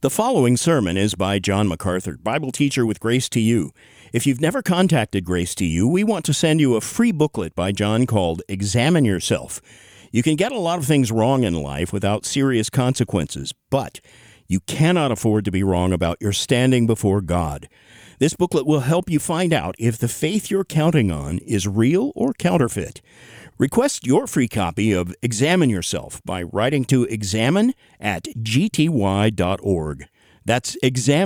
The following sermon is by John MacArthur, Bible teacher with Grace to You. If you've never contacted Grace to You, we want to send you a free booklet by John called Examine Yourself. You can get a lot of things wrong in life without serious consequences, but you cannot afford to be wrong about your standing before God. This booklet will help you find out if the faith you're counting on is real or counterfeit. Request your free copy of Examine Yourself by writing to examine@gty.org. That's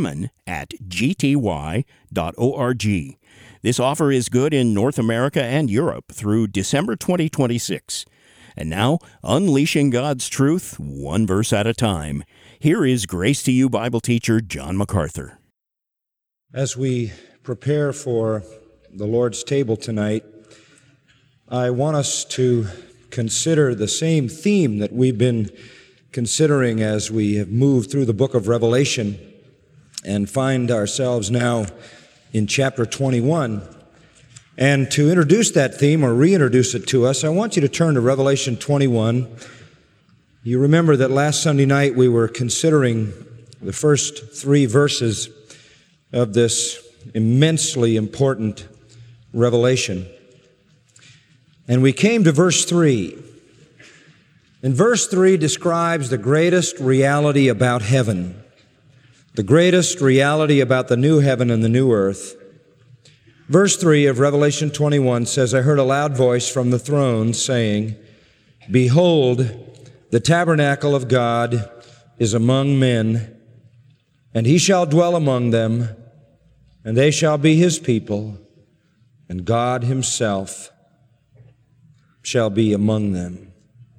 examine@gty.org. This offer is good in North America and Europe through December 2026. And now, unleashing God's truth, one verse at a time. Here is Grace to You Bible teacher John MacArthur. As we prepare for the Lord's table tonight, I want us to consider the same theme that we've been considering as we have moved through the book of Revelation and find ourselves now in chapter 21. And to introduce that theme or reintroduce it to us, I want you to turn to Revelation 21. You remember that last Sunday night we were considering the first 3 verses of this immensely important revelation. And we came to verse 3. And verse 3 describes the greatest reality about heaven, the greatest reality about the new heaven and the new earth. Verse 3 of Revelation 21 says, I heard a loud voice from the throne saying, Behold, the tabernacle of God is among men, and he shall dwell among them, and they shall be his people, and God himself shall be among them.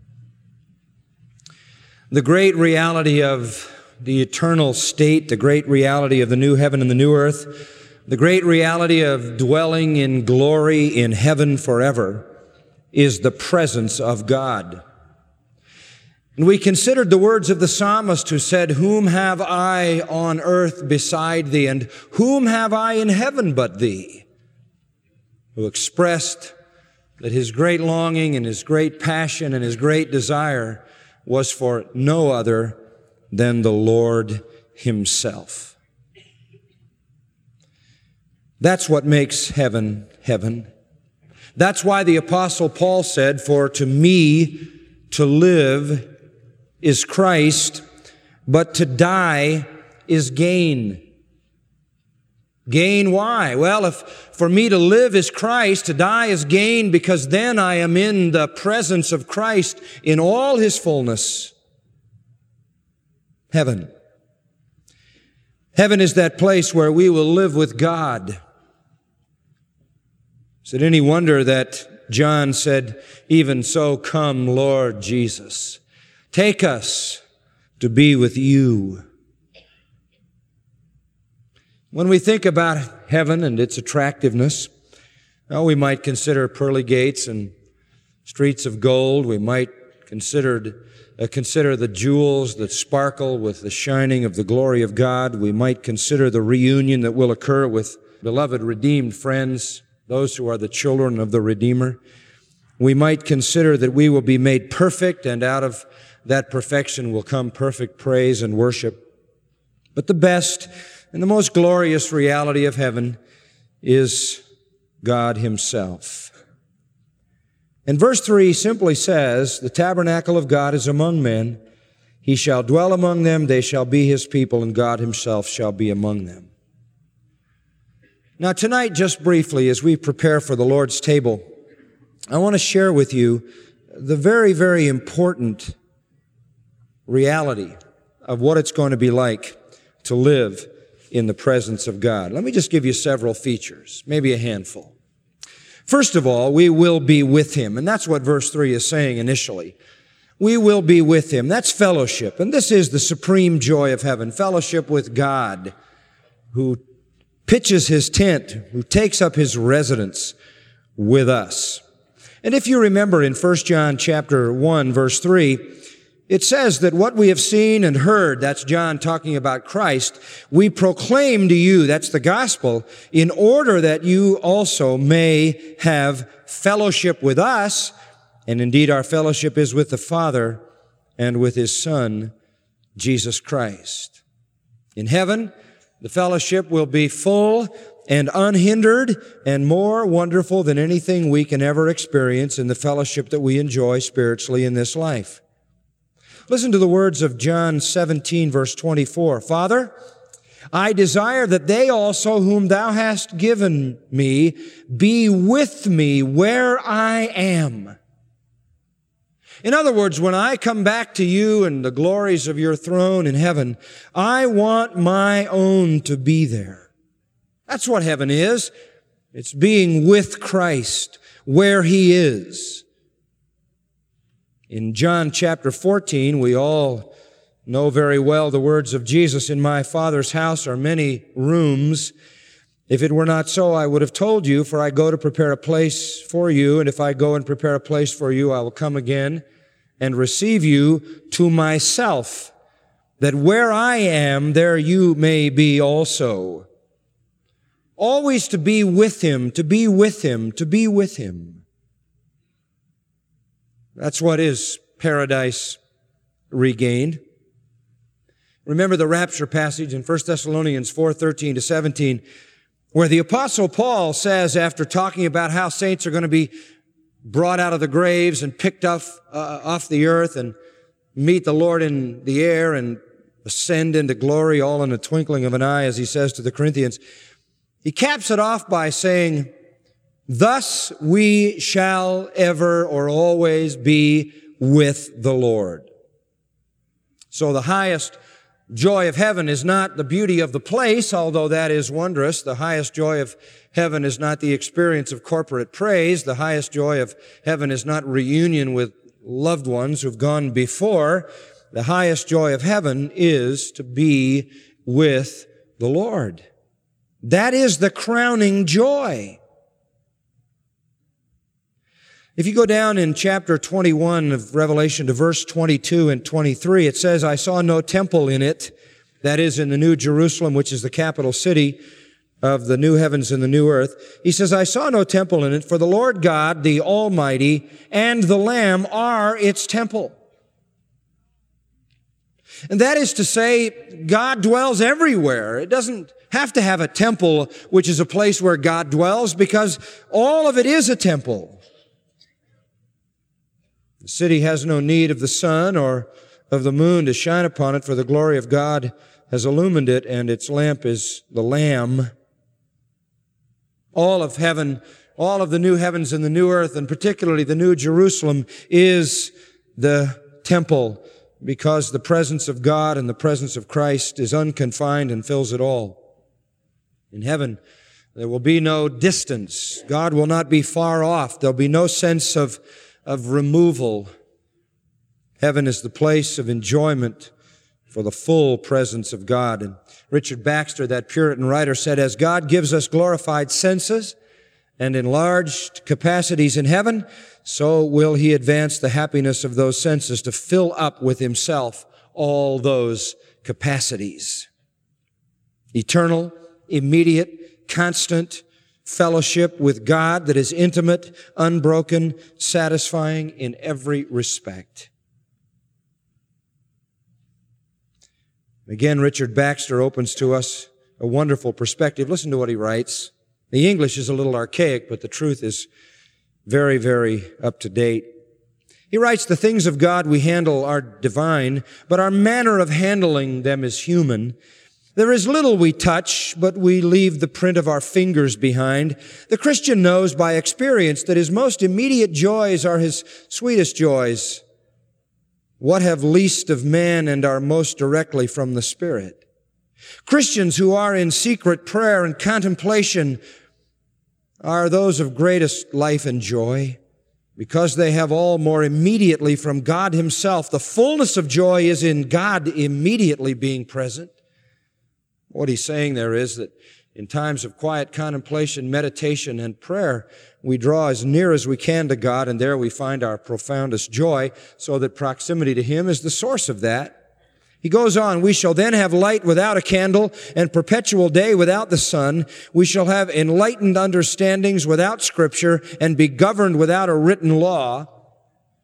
The great reality of the eternal state, the great reality of the new heaven and the new earth, the great reality of dwelling in glory in heaven forever is the presence of God. And we considered the words of the psalmist who said, Whom have I on earth beside thee, and whom have I in heaven but thee? Who expressed that his great longing and his great passion and his great desire was for no other than the Lord himself. That's what makes heaven, heaven. That's why the Apostle Paul said, For to me to live is Christ, but to die is gain. Gain why? Well, if for me to live is Christ, to die is gain, because then I am in the presence of Christ in all his fullness. Heaven. Heaven is that place where we will live with God. Is it any wonder that John said, Even so come, Lord Jesus. Take us to be with you. When we think about heaven and its attractiveness, well, we might consider pearly gates and streets of gold. We might consider the jewels that sparkle with the shining of the glory of God. We might consider the reunion that will occur with beloved redeemed friends, those who are the children of the Redeemer. We might consider that we will be made perfect, and out of that perfection will come perfect praise and worship. But the best and the most glorious reality of heaven is God himself. And verse 3 simply says, The tabernacle of God is among men. He shall dwell among them. They shall be his people, and God himself shall be among them. Now tonight, just briefly, as we prepare for the Lord's table, I want to share with you the very, very important reality of what it's going to be like to live in the presence of God. Let me just give you several features, maybe a handful. First of all, we will be with him, and that's what verse 3 is saying initially. We will be with him. That's fellowship, and this is the supreme joy of heaven, fellowship with God, who pitches his tent, who takes up his residence with us. And if you remember in 1 John chapter 1, verse 3, it says that what we have seen and heard, that's John talking about Christ, we proclaim to you, that's the gospel, in order that you also may have fellowship with us. And indeed, our fellowship is with the Father and with his Son, Jesus Christ. In heaven, the fellowship will be full and unhindered and more wonderful than anything we can ever experience in the fellowship that we enjoy spiritually in this life. Listen to the words of John 17, verse 24. Father, I desire that they also whom thou hast given me be with me where I am. In other words, when I come back to you and the glories of your throne in heaven, I want my own to be there. That's what heaven is. It's being with Christ where He is. In John chapter 14, we all know very well the words of Jesus, in my Father's house are many rooms. If it were not so, I would have told you, for I go to prepare a place for you, and if I go and prepare a place for you, I will come again and receive you to myself, that where I am, there you may be also. Always to be with Him, to be with Him, to be with Him. That's what is paradise regained. Remember the rapture passage in 1 Thessalonians 4:13 to 17, where the Apostle Paul says, after talking about how saints are going to be brought out of the graves and picked off the earth and meet the Lord in the air and ascend into glory all in a twinkling of an eye, as he says to the Corinthians, he caps it off by saying, thus we shall ever or always be with the Lord. So the highest joy of heaven is not the beauty of the place, although that is wondrous. The highest joy of heaven is not the experience of corporate praise. The highest joy of heaven is not reunion with loved ones who've gone before. The highest joy of heaven is to be with the Lord. That is the crowning joy. If you go down in chapter 21 of Revelation to verse 22 and 23, it says, I saw no temple in it, that is in the New Jerusalem, which is the capital city of the new heavens and the new earth. He says, I saw no temple in it, for the Lord God, the Almighty, and the Lamb are its temple. And that is to say, God dwells everywhere. It doesn't have to have a temple, which is a place where God dwells, because all of it is a temple. The city has no need of the sun or of the moon to shine upon it, for the glory of God has illumined it, and its lamp is the Lamb. All of heaven, all of the new heavens and the new earth, and particularly the new Jerusalem, is the temple, because the presence of God and the presence of Christ is unconfined and fills it all. In heaven, there will be no distance. God will not be far off. There'll be no sense of removal. Heaven is the place of enjoyment for the full presence of God. And Richard Baxter, that Puritan writer, said, as God gives us glorified senses and enlarged capacities in heaven, so will He advance the happiness of those senses to fill up with Himself all those capacities. Eternal, immediate, constant fellowship with God that is intimate, unbroken, satisfying in every respect. Again, Richard Baxter opens to us a wonderful perspective. Listen to what he writes. The English is a little archaic, but the truth is very, very up to date. He writes, the things of God we handle are divine, but our manner of handling them is human. There is little we touch, but we leave the print of our fingers behind. The Christian knows by experience that his most immediate joys are his sweetest joys. What have least of man and are most directly from the Spirit? Christians who are in secret prayer and contemplation are those of greatest life and joy, because they have all more immediately from God Himself. The fullness of joy is in God immediately being present. What he's saying there is that in times of quiet contemplation, meditation, and prayer, we draw as near as we can to God, and there we find our profoundest joy, so that proximity to Him is the source of that. He goes on, we shall then have light without a candle and perpetual day without the sun. We shall have enlightened understandings without Scripture and be governed without a written law.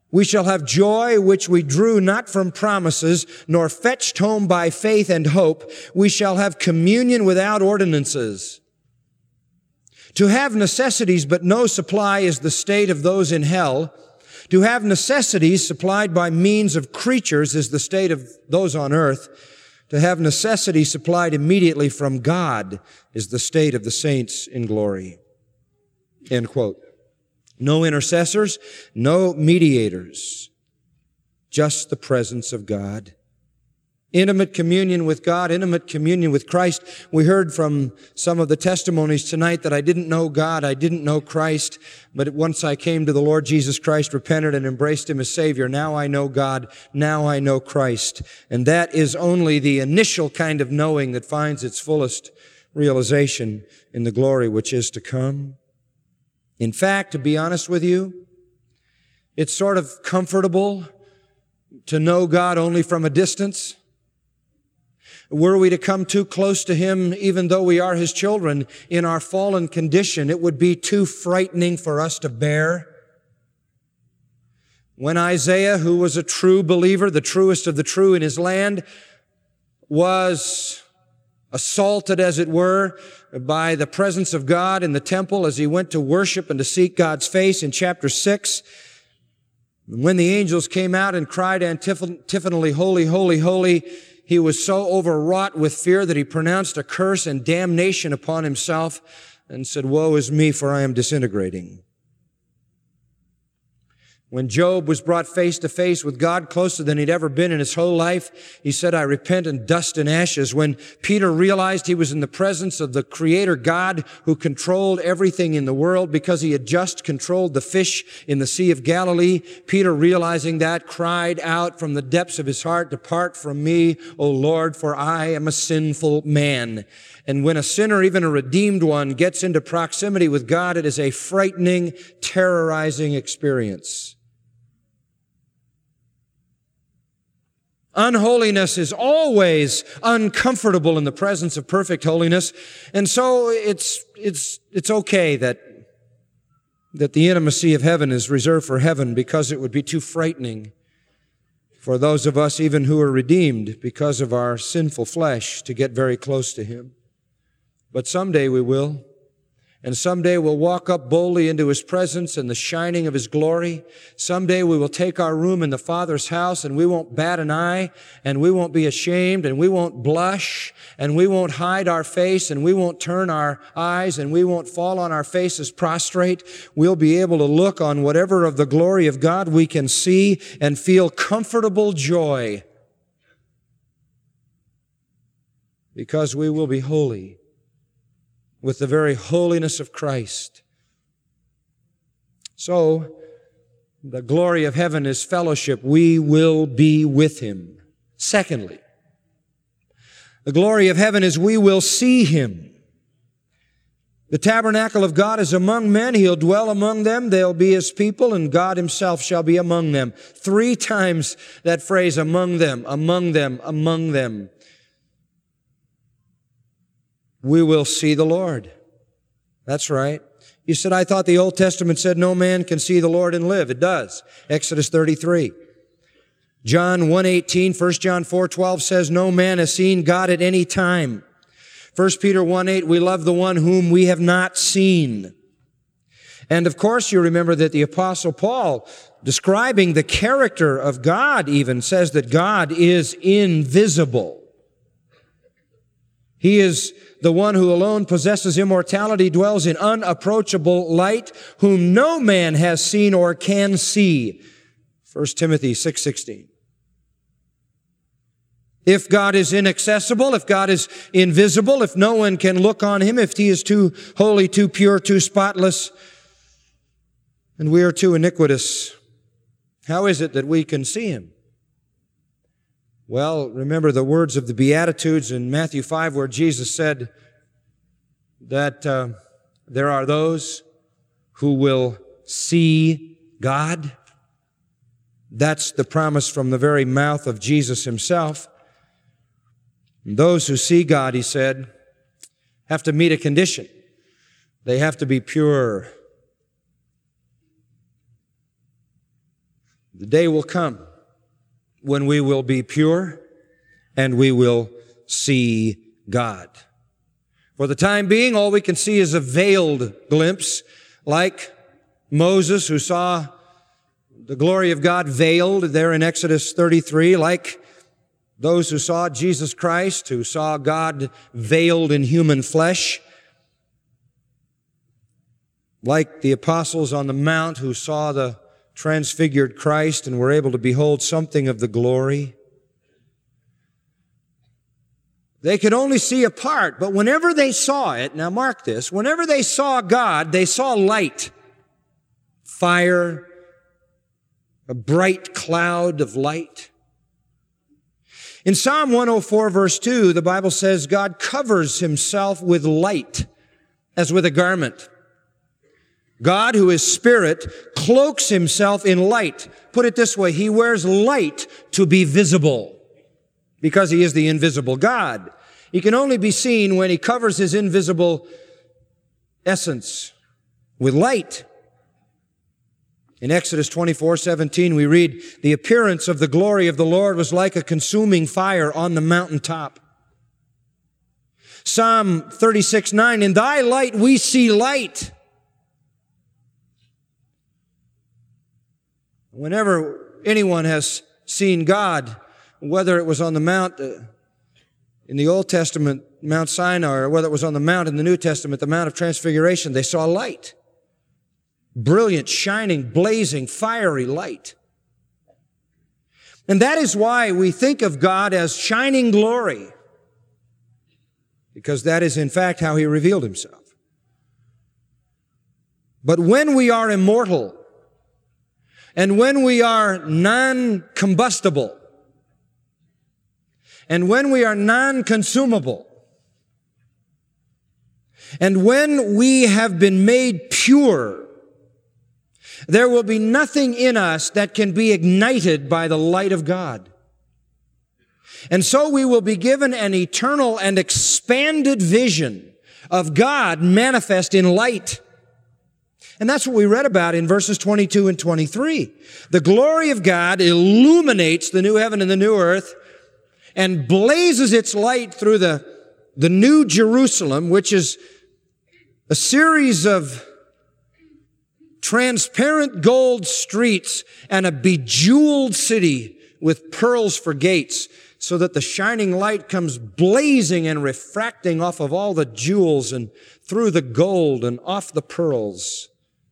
We shall have joy which we drew not from promises, nor fetched home by faith and hope. We shall have communion without ordinances. To have necessities but no supply is the state of those in hell. To have necessities supplied by means of creatures is the state of those on earth. To have necessities supplied immediately from God is the state of the saints in glory. End quote. No intercessors, no mediators, just the presence of God. Intimate communion with God, intimate communion with Christ. We heard from some of the testimonies tonight that I didn't know God, I didn't know Christ, but once I came to the Lord Jesus Christ, repented and embraced Him as Savior, now I know God, now I know Christ. And that is only the initial kind of knowing that finds its fullest realization in the glory which is to come. In fact, to be honest with you, it's sort of comfortable to know God only from a distance. Were we to come too close to Him, even though we are His children, in our fallen condition, it would be too frightening for us to bear. When Isaiah, who was a true believer, the truest of the true in his land, was assaulted, as it were, by the presence of God in the temple as he went to worship and to seek God's face in chapter 6. When the angels came out and cried antiphonally, "Holy, holy, holy," he was so overwrought with fear that he pronounced a curse and damnation upon himself and said, "Woe is me, for I am disintegrating." When Job was brought face to face with God, closer than he'd ever been in his whole life, he said, "I repent in dust and ashes." When Peter realized he was in the presence of the Creator God who controlled everything in the world because he had just controlled the fish in the Sea of Galilee, Peter, realizing that, cried out from the depths of his heart, "Depart from me, O Lord, for I am a sinful man." And when a sinner, even a redeemed one, gets into proximity with God, it is a frightening, terrorizing experience. Unholiness is always uncomfortable in the presence of perfect holiness. And so it's okay that the intimacy of heaven is reserved for heaven, because it would be too frightening for those of us even who are redeemed because of our sinful flesh to get very close to Him. But someday we will. And someday we'll walk up boldly into His presence in the shining of His glory. Someday we will take our room in the Father's house, and we won't bat an eye, and we won't be ashamed, and we won't blush, and we won't hide our face, and we won't turn our eyes, and we won't fall on our faces prostrate. We'll be able to look on whatever of the glory of God we can see and feel comfortable joy, because we will be holy with the very holiness of Christ. So, the glory of heaven is fellowship. We will be with Him. Secondly, the glory of heaven is we will see Him. The tabernacle of God is among men. He'll dwell among them. They'll be His people, and God Himself shall be among them. 3 times that phrase, among them, among them, among them. We will see the Lord. That's right. You said, "I thought the Old Testament said no man can see the Lord and live." It does. Exodus 33. John 1:18, 1 John 4:12 says, "No man has seen God at any time." 1 Peter 1:8, "We love the one whom we have not seen." And of course, you remember that the Apostle Paul, describing the character of God even, says that God is invisible. He is the one who alone possesses immortality, dwells in unapproachable light, whom no man has seen or can see. 1 Timothy 6:16. If God is inaccessible, if God is invisible, if no one can look on Him, if He is too holy, too pure, too spotless, and we are too iniquitous, how is it that we can see Him? Well, remember the words of the Beatitudes in Matthew 5, where Jesus said that there are those who will see God. That's the promise from the very mouth of Jesus Himself. And those who see God, He said, have to meet a condition. They have to be pure. The day will come when we will be pure and we will see God. For the time being, all we can see is a veiled glimpse, like Moses, who saw the glory of God veiled there in Exodus 33, like those who saw Jesus Christ, who saw God veiled in human flesh, like the apostles on the mount who saw the transfigured Christ and were able to behold something of the glory. They could only see a part, but whenever they saw it, now mark this, whenever they saw God, they saw light, fire, a bright cloud of light. In Psalm 104, verse 2, the Bible says, God covers himself with light as with a garment. God, who is spirit, cloaks himself in light. Put it this way, he wears light to be visible because he is the invisible God. He can only be seen when he covers his invisible essence with light. In Exodus 24:17, we read, the appearance of the glory of the Lord was like a consuming fire on the mountaintop. Psalm 36:9, in thy light we see light. Whenever anyone has seen God, whether it was on the mount in the Old Testament, Mount Sinai, or whether it was on the mount in the New Testament, the Mount of Transfiguration, they saw light. Brilliant, shining, blazing, fiery light. And that is why we think of God as shining glory, because that is in fact how he revealed himself. But when we are immortal, and when we are non-combustible, and when we are non-consumable, and when we have been made pure, there will be nothing in us that can be ignited by the light of God. And so we will be given an eternal and expanded vision of God manifest in light. And that's what we read about in verses 22 and 23. The glory of God illuminates the new heaven and the new earth and blazes its light through the new Jerusalem, which is a series of transparent gold streets and a bejeweled city with pearls for gates, so that the shining light comes blazing and refracting off of all the jewels and through the gold and off the pearls.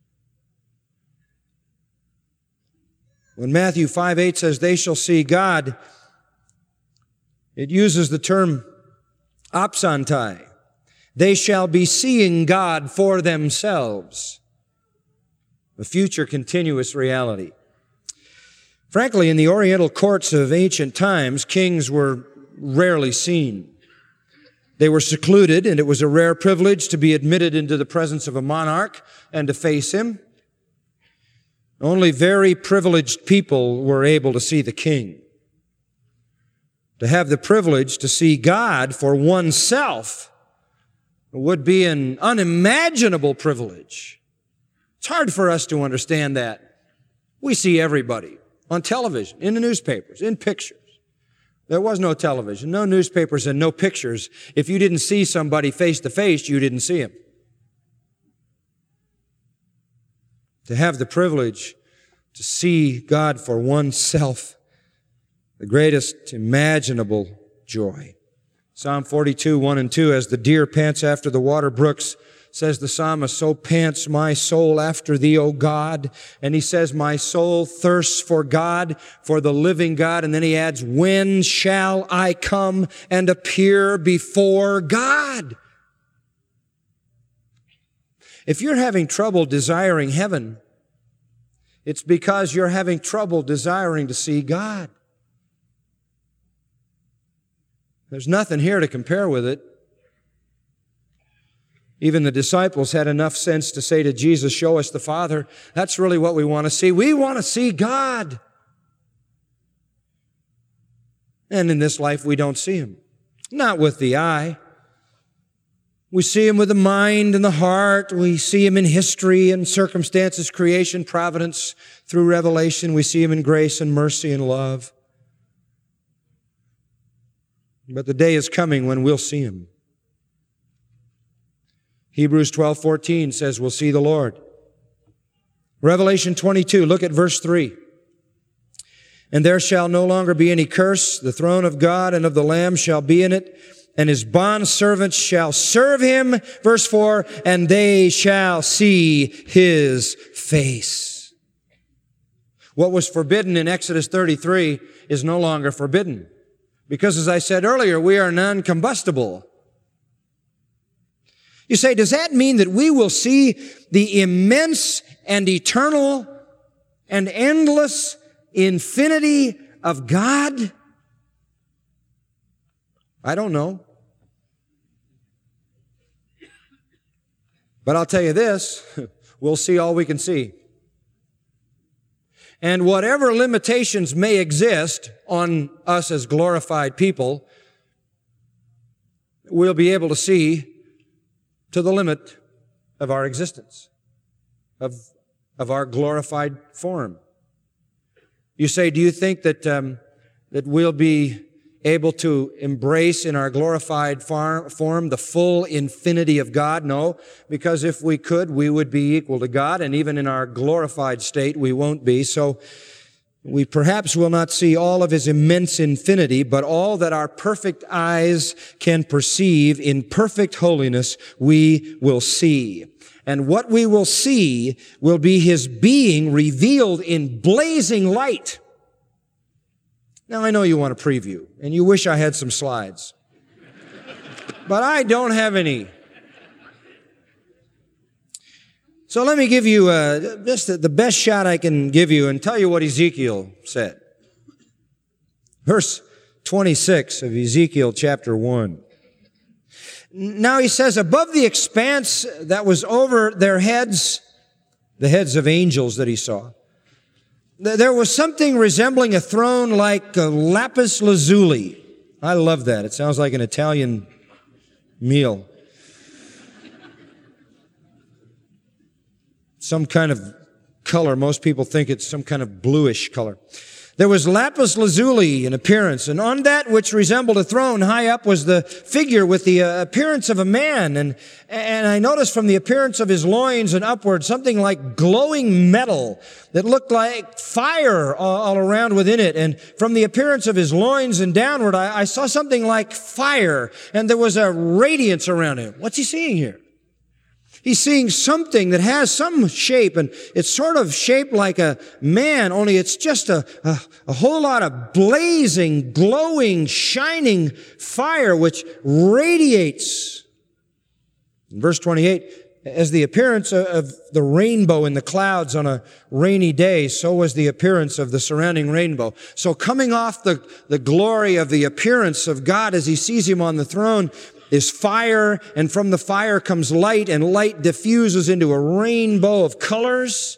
When Matthew 5:8 says, they shall see God, it uses the term opsantai. They shall be seeing God for themselves. A future continuous reality. Frankly, in the Oriental courts of ancient times, kings were rarely seen. They were secluded, and it was a rare privilege to be admitted into the presence of a monarch and to face him. Only very privileged people were able to see the king. To have the privilege to see God for oneself would be an unimaginable privilege. It's hard for us to understand that. We see everybody on television, in the newspapers, in pictures. There was no television, no newspapers, and no pictures. If you didn't see somebody face to face, you didn't see him. To have the privilege to see God for oneself, the greatest imaginable joy. Psalm 42, 1 and 2, as the deer pants after the water brooks, says the psalmist, so pants my soul after thee, O God. And he says, my soul thirsts for God, for the living God. And then he adds, when shall I come and appear before God? If you're having trouble desiring heaven, it's because you're having trouble desiring to see God. There's nothing here to compare with it. Even the disciples had enough sense to say to Jesus, show us the Father. That's really what we want to see. We want to see God. And in this life, we don't see Him. Not with the eye. We see Him with the mind and the heart. We see Him in history and circumstances, creation, providence. Through revelation, we see Him in grace and mercy and love. But the day is coming when we'll see Him. Hebrews 12:14 says we'll see the Lord. Revelation 22, look at verse 3. And there shall no longer be any curse. The throne of God and of the Lamb shall be in it, and His bondservants shall serve Him. Verse 4, and they shall see His face. What was forbidden in Exodus 33 is no longer forbidden. Because as I said earlier, we are non-combustible. You say, does that mean that we will see the immense and eternal and endless infinity of God? I don't know. But I'll tell you this, we'll see all we can see. And whatever limitations may exist on us as glorified people, we'll be able to see to the limit of our existence, of our glorified form. You say, do you think that that we'll be able to embrace in our glorified form the full infinity of God? No, because if we could, we would be equal to God, and even in our glorified state, we won't be. So we perhaps will not see all of His immense infinity, but all that our perfect eyes can perceive in perfect holiness, we will see. And what we will see will be His being revealed in blazing light. Now, I know you want a preview, and you wish I had some slides. But I don't have any. So let me give you just the best shot I can give you and tell you what Ezekiel said. Verse 26 of Ezekiel chapter 1. Now he says, above the expanse that was over their heads, the heads of angels that he saw, there was something resembling a throne like a lapis lazuli. I love that. It sounds like an Italian meal. Some kind of color. Most people think it's some kind of bluish color. There was lapis lazuli in appearance, and on that which resembled a throne high up was the figure with the appearance of a man. And I noticed from the appearance of his loins and upward something like glowing metal that looked like fire all around within it. And from the appearance of his loins and downward, I saw something like fire, and there was a radiance around him. What's he seeing here? He's seeing something that has some shape, and it's sort of shaped like a man, only it's just a whole lot of blazing, glowing, shining fire which radiates. In verse 28, as the appearance of the rainbow in the clouds on a rainy day, so was the appearance of the surrounding rainbow. So coming off the glory of the appearance of God as He sees Him on the throne is fire, and from the fire comes light, and light diffuses into a rainbow of colors.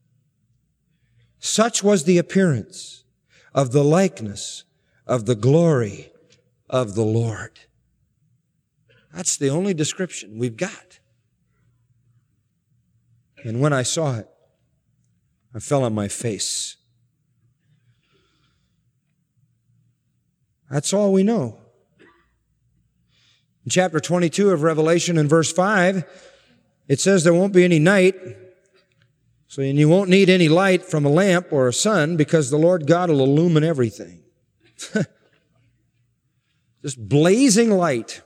Such was the appearance of the likeness of the glory of the Lord. That's the only description we've got. And when I saw it, I fell on my face. That's all we know. In chapter 22 of Revelation in verse 5, it says there won't be any night, and you won't need any light from a lamp or a sun because the Lord God will illumine everything. Just blazing light.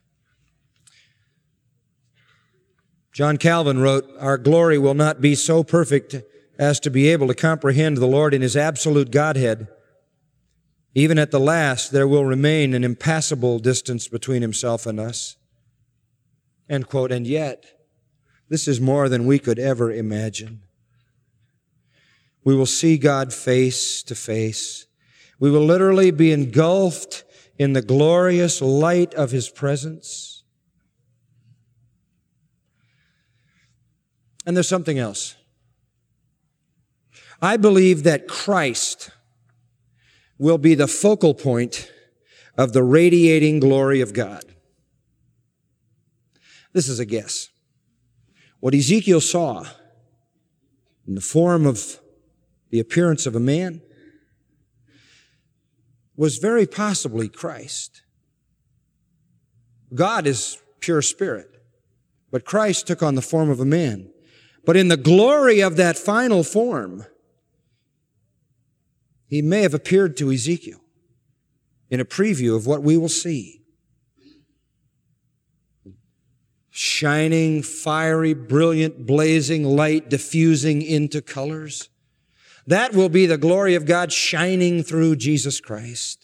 John Calvin wrote, our glory will not be so perfect as to be able to comprehend the Lord in His absolute Godhead. Even at the last, there will remain an impassable distance between Himself and us. End quote. And yet, this is more than we could ever imagine. We will see God face to face. We will literally be engulfed in the glorious light of His presence. And there's something else. I believe that Christ will be the focal point of the radiating glory of God. This is a guess. What Ezekiel saw in the form of the appearance of a man was very possibly Christ. God is pure spirit, but Christ took on the form of a man. But in the glory of that final form, he may have appeared to Ezekiel in a preview of what we will see. Shining, fiery, brilliant, blazing light diffusing into colors. That will be the glory of God shining through Jesus Christ.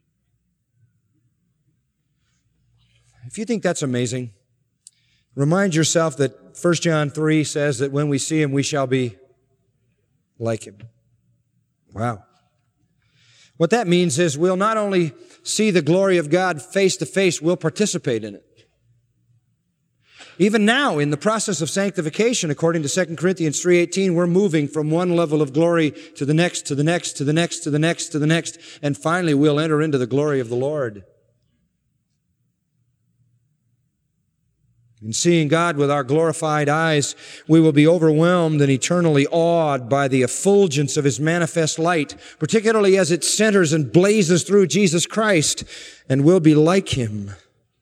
If you think that's amazing, remind yourself that 1 John 3 says that when we see him, we shall be like him. Wow. What that means is we'll not only see the glory of God face to face, we'll participate in it. Even now, in the process of sanctification, according to 2 Corinthians 3:18, we're moving from one level of glory to the next, to the next, to the next, to the next, to the next, and finally we'll enter into the glory of the Lord. In seeing God with our glorified eyes, we will be overwhelmed and eternally awed by the effulgence of his manifest light, particularly as it centers and blazes through Jesus Christ, and we'll be like him.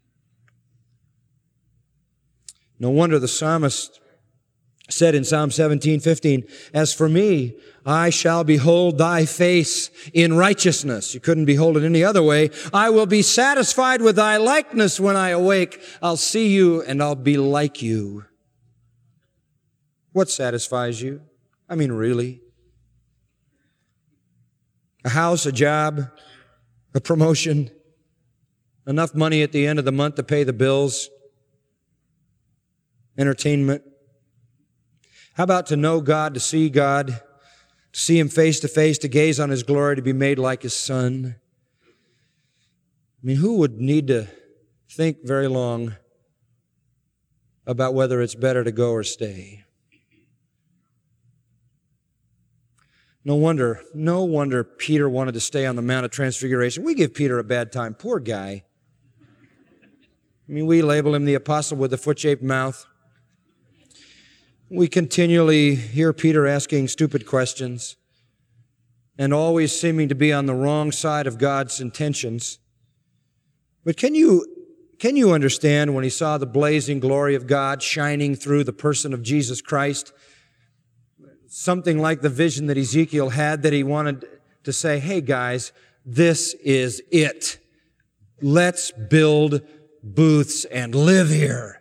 No wonder the psalmist said in Psalm 17:15, "As for me, I shall behold thy face in righteousness." You couldn't behold it any other way. "I will be satisfied with thy likeness when I awake. I'll see you and I'll be like you." What satisfies you? I mean, really? A house, a job, a promotion, enough money at the end of the month to pay the bills, entertainment. How about to know God, to see God, to see him face to face, to gaze on his glory, to be made like his Son? I mean, who would need to think very long about whether it's better to go or stay? No wonder Peter wanted to stay on the Mount of Transfiguration. We give Peter a bad time. Poor guy. I mean, we label him the apostle with the foot-shaped mouth. We continually hear Peter asking stupid questions and always seeming to be on the wrong side of God's intentions. But can you understand when he saw the blazing glory of God shining through the person of Jesus Christ? Something like the vision that Ezekiel had, that he wanted to say, "Hey guys, this is it. Let's build booths and live here."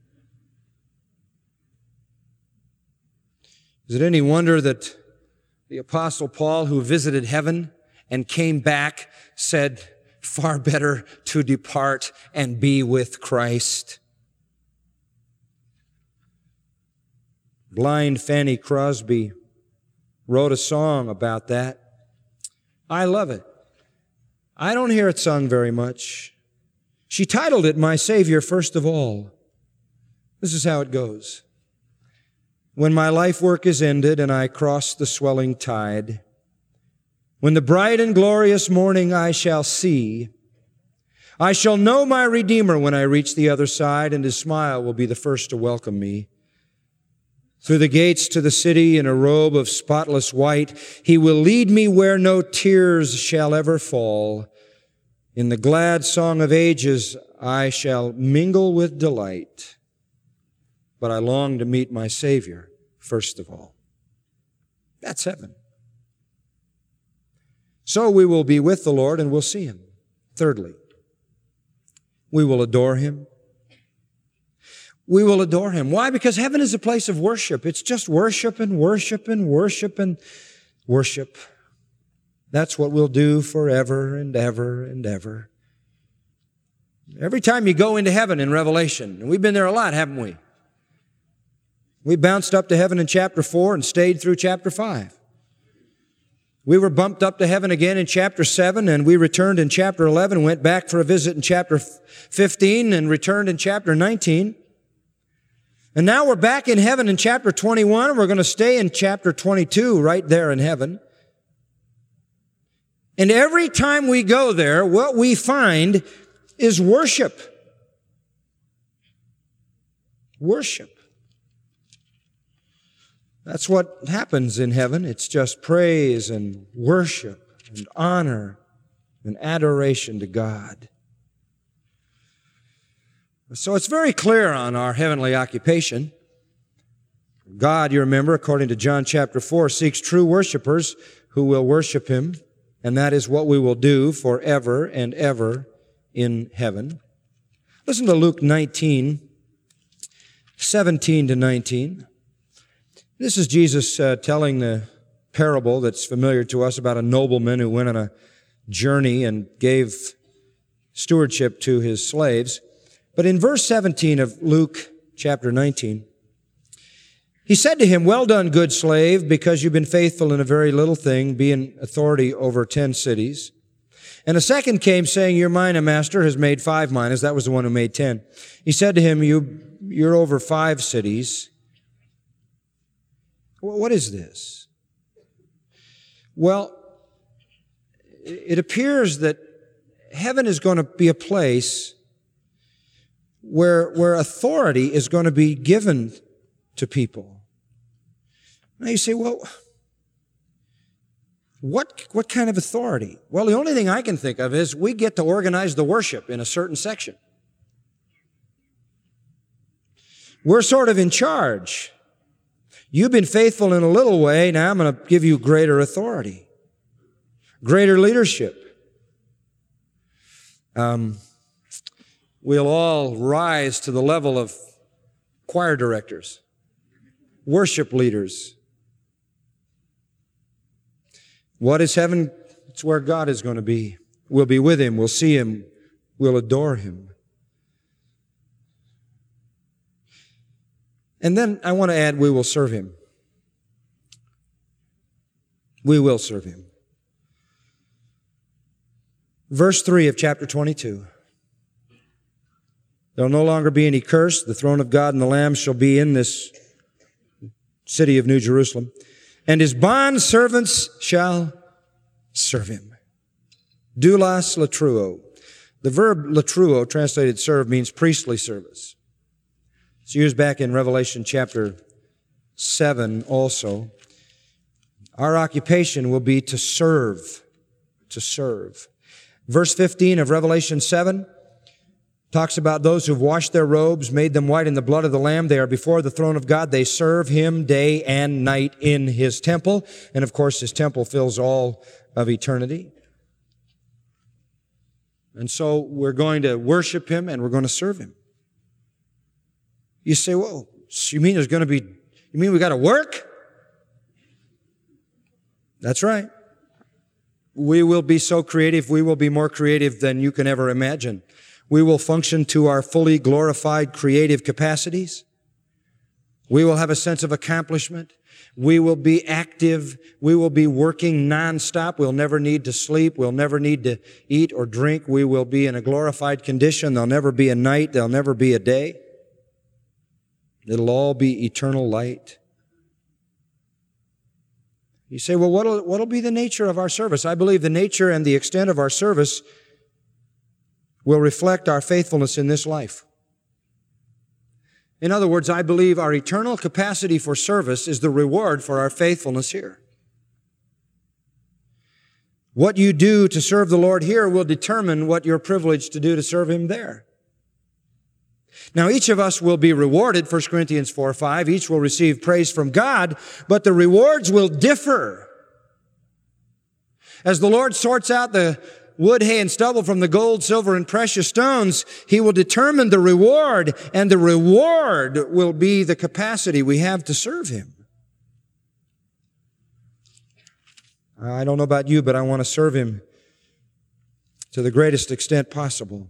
Is it any wonder that the Apostle Paul, who visited heaven and came back, said, "Far better to depart and be with Christ"? Blind Fanny Crosby wrote a song about that. I love it. I don't hear it sung very much. She titled it, "My Savior First of All." This is how it goes. When my life work is ended and I cross the swelling tide, when the bright and glorious morning I shall see, I shall know my Redeemer when I reach the other side, and his smile will be the first to welcome me. Through the gates to the city in a robe of spotless white, he will lead me where no tears shall ever fall. In the glad song of ages I shall mingle with delight. But I long to meet my Savior first of all. That's heaven. So we will be with the Lord and we'll see him. Thirdly, we will adore him. We will adore him. Why? Because heaven is a place of worship. It's just worship and worship and worship and worship. That's what we'll do forever and ever and ever. Every time you go into heaven in Revelation, and we've been there a lot, haven't we? We bounced up to heaven in chapter 4 and stayed through chapter 5. We were bumped up to heaven again in chapter 7, and we returned in chapter 11 and went back for a visit in chapter 15 and returned in chapter 19. And now we're back in heaven in chapter 21, and we're going to stay in chapter 22 right there in heaven. And every time we go there, what we find is worship. Worship. That's what happens in heaven. It's just praise and worship and honor and adoration to God. So it's very clear on our heavenly occupation. God, you remember, according to John chapter 4, seeks true worshipers who will worship Him, and that is what we will do forever and ever in heaven. Listen to Luke 19, 17 to 19. This is Jesus telling the parable that's familiar to us about a nobleman who went on a journey and gave stewardship to his slaves. But in verse 17 of Luke chapter 19, He said to him, "Well done, good slave, because you've been faithful in a very little thing, be in authority over 10 cities. And a second came saying, You're mine, a master has made 5 minas." That was the one who made 10. He said to him, You're over 5 cities. What is this? Well, it appears that heaven is going to be a place where authority is going to be given to people. Now you say, well, what kind of authority? Well, the only thing I can think of is we get to organize the worship in a certain section. We're sort of in charge. You've been faithful in a little way, now I'm going to give you greater authority, greater leadership. We'll all rise to the level of choir directors, worship leaders. What is heaven? It's where God is going to be. We'll be with Him. We'll see Him. We'll adore Him. And then I want to add, we will serve Him. We will serve Him. Verse 3 of chapter 22. There will no longer be any curse. The throne of God and the Lamb shall be in this city of New Jerusalem. And His bond servants shall serve Him. Doulos latruo. The verb latruo, translated serve, means priestly service. It's used back in Revelation chapter 7 also. Our occupation will be to serve. To serve. Verse 15 of Revelation 7 talks about those who've washed their robes, made them white in the blood of the Lamb. They are before the throne of God. They serve Him day and night in His temple. And of course, His temple fills all of eternity. And so we're going to worship Him and we're going to serve Him. You say, well, you mean we got to work? That's right. We will be so creative. We will be more creative than you can ever imagine. We will function to our fully glorified creative capacities. We will have a sense of accomplishment. We will be active. We will be working nonstop. We'll never need to sleep. We'll never need to eat or drink. We will be in a glorified condition. There'll never be a night. There'll never be a day. It'll all be eternal light. You say, well, what'll be the nature of our service? I believe the nature and the extent of our service will reflect our faithfulness in this life. In other words, I believe our eternal capacity for service is the reward for our faithfulness here. What you do to serve the Lord here will determine what you're privileged to do to serve Him there. Now, each of us will be rewarded, 1 Corinthians 4:5. Each will receive praise from God, but the rewards will differ. As the Lord sorts out the wood, hay, and stubble from the gold, silver, and precious stones, He will determine the reward, and the reward will be the capacity we have to serve Him. I don't know about you, but I want to serve Him to the greatest extent possible.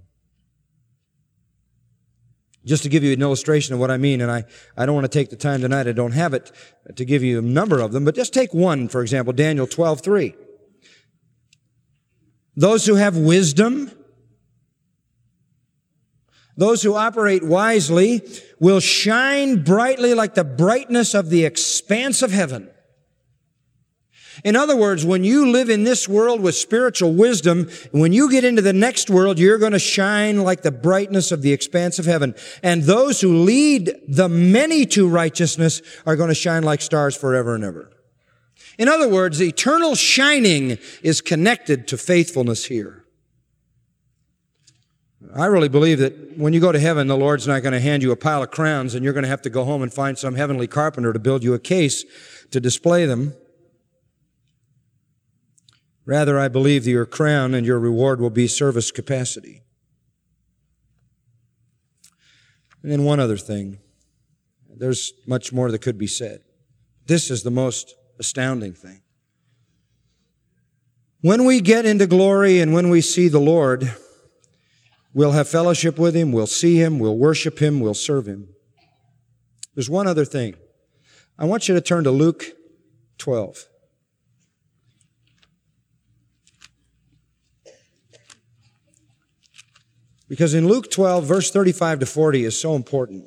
Just to give you an illustration of what I mean, and I don't want to take the time tonight, I don't have it to give you a number of them, but just take one, for example, Daniel 12:3. Those who have wisdom, those who operate wisely, will shine brightly like the brightness of the expanse of heaven. In other words, when you live in this world with spiritual wisdom, when you get into the next world, you're going to shine like the brightness of the expanse of heaven. And those who lead the many to righteousness are going to shine like stars forever and ever. In other words, eternal shining is connected to faithfulness here. I really believe that when you go to heaven, the Lord's not going to hand you a pile of crowns and you're going to have to go home and find some heavenly carpenter to build you a case to display them. Rather, I believe that your crown and your reward will be service capacity. And then one other thing. There's much more that could be said. This is the most astounding thing. When we get into glory and when we see the Lord, we'll have fellowship with Him, we'll see Him, we'll worship Him, we'll serve Him. There's one other thing. I want you to turn to Luke 12. Because in Luke 12, verse 35 to 40 is so important.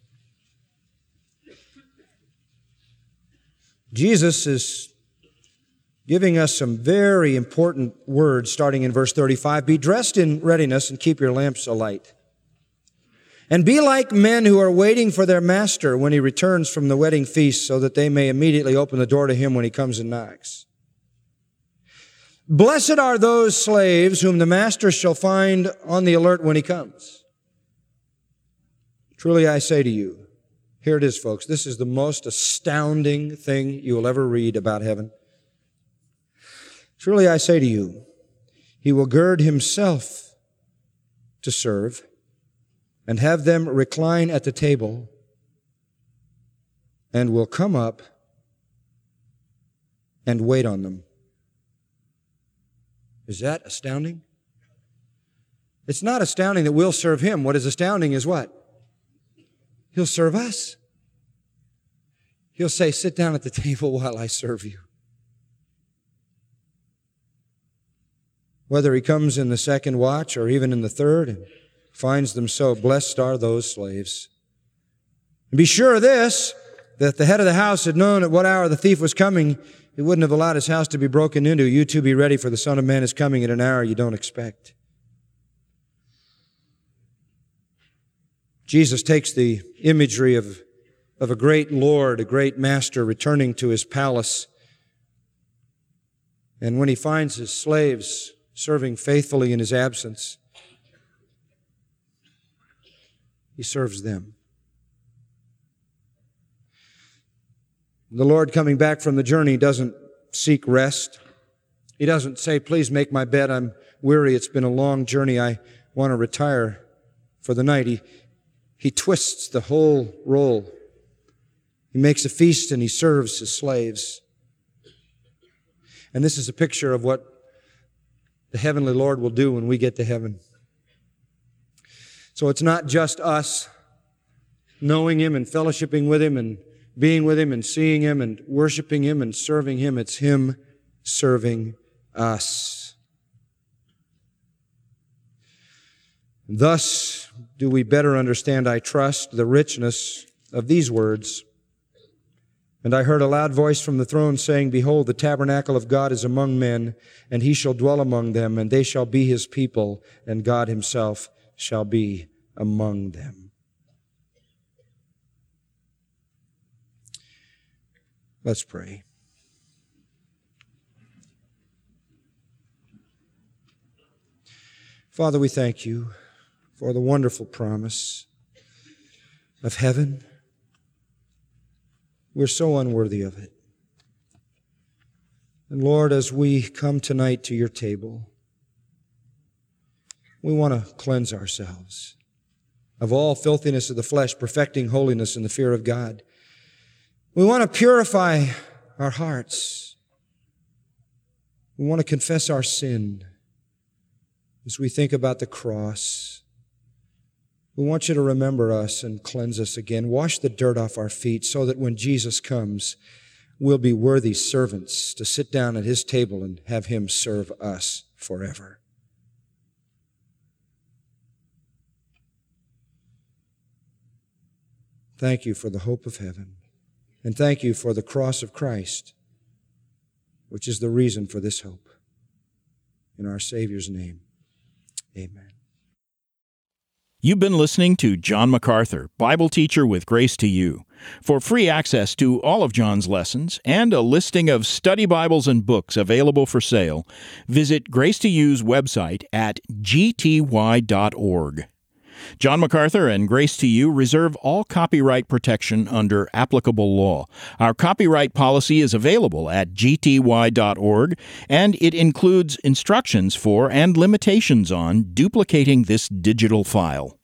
Jesus is giving us some very important words starting in verse 35. Be dressed in readiness and keep your lamps alight. And be like men who are waiting for their master when he returns from the wedding feast so that they may immediately open the door to him when he comes and knocks. Blessed are those slaves whom the master shall find on the alert when he comes. Truly I say to you, here it is, folks, this is the most astounding thing you will ever read about heaven. Truly I say to you, He will gird Himself to serve and have them recline at the table and will come up and wait on them. Is that astounding? It's not astounding that we'll serve Him. What is astounding is what? He'll serve us. He'll say, sit down at the table while I serve you. Whether He comes in the second watch or even in the third and finds them so, blessed are those slaves. And be sure of this, that the head of the house had known at what hour the thief was coming. He wouldn't have allowed his house to be broken into. You too be ready, for the Son of Man is coming at an hour you don't expect. Jesus takes the imagery of a great Lord, a great master returning to his palace. And when he finds his slaves serving faithfully in his absence, he serves them. The Lord coming back from the journey doesn't seek rest. He doesn't say, please make my bed. I'm weary. It's been a long journey. I want to retire for the night. He twists the whole role. He makes a feast and He serves His slaves. And this is a picture of what the heavenly Lord will do when we get to heaven. So it's not just us knowing Him and fellowshipping with Him and being with Him and seeing Him and worshiping Him and serving Him. It's Him serving us. Thus do we better understand, I trust, the richness of these words. And I heard a loud voice from the throne saying, Behold, the tabernacle of God is among men, and He shall dwell among them, and they shall be His people, and God Himself shall be among them. Let's pray. Father, we thank You for the wonderful promise of heaven. We're so unworthy of it. And Lord, as we come tonight to Your table, we want to cleanse ourselves of all filthiness of the flesh, perfecting holiness in the fear of God. We want to purify our hearts. We want to confess our sin as we think about the cross. We want You to remember us and cleanse us again. Wash the dirt off our feet so that when Jesus comes, we'll be worthy servants to sit down at His table and have Him serve us forever. Thank You for the hope of heaven. And thank You for the cross of Christ, which is the reason for this hope. In our Savior's name, amen. You've been listening to John MacArthur, Bible teacher with Grace to You. For free access to all of John's lessons and a listing of study Bibles and books available for sale, visit Grace to You's website at gty.org. John MacArthur and Grace to You reserve all copyright protection under applicable law. Our copyright policy is available at gty.org, and it includes instructions for and limitations on duplicating this digital file.